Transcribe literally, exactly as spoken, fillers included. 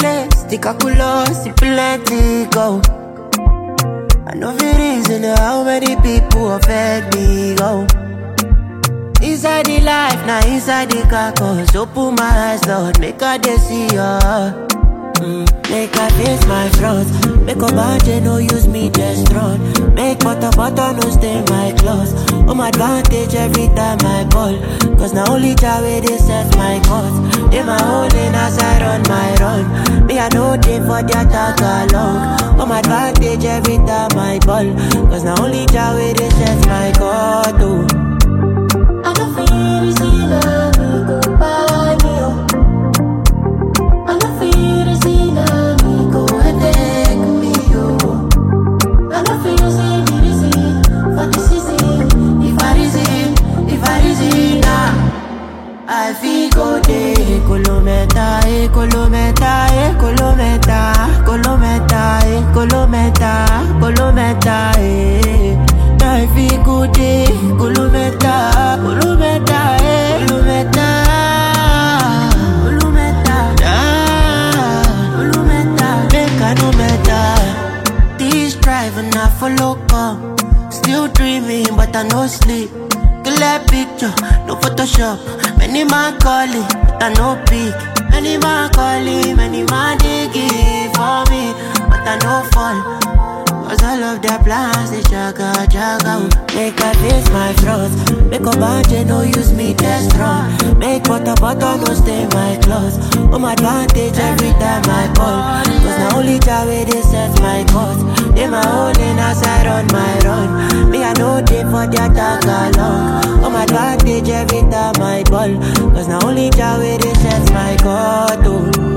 calculate, the calculus, the plenty go. I know the reason how many people affect me, go. Inside the life, now inside the carcass. Open my eyes, Lord, make I dey see ya. Mm. Make I face my front. Make a budget, no use me just run. Make butter, butter, no stain my clothes. On my advantage every time I ball. Cause now only Jah way they set my cause. They my whole lane as I run my run. Me I know they for the attack along. On my advantage every time I ball. Cause now only Jah way they set my cause. Oh. I don't feel easy, love me go by me, oh. I don't feel easy, love me go and take me, oh. I don't feel easy, easy for the season. If I reason, if I reason now, I feel go day. Kolometa, eh, kolometa, eh, kolometa, kolometa, eh, kolometa, kolometa, eh. I feel good day. Kolometa, kolometa, eh, kolometa, kolometa, ah, kolometa, make I no matter. This driving I follow come. Still dreaming, but I no sleep. Clear picture, no Photoshop. Many man calling, but I no pick. Many man calling, many man digging for me, but I no fall. Cause all of their plans, they jaga, jaga. Make I face my front. Make a budget, no use me test run. Make butter, butter, no stay my clothes. On my advantage every time I call. Cause now only Jah way they set my cause. They my whole lane as I run my run. Me I know they for the attack along. On my advantage every time I ball. Cause now only Jah way they set my cause. Oh.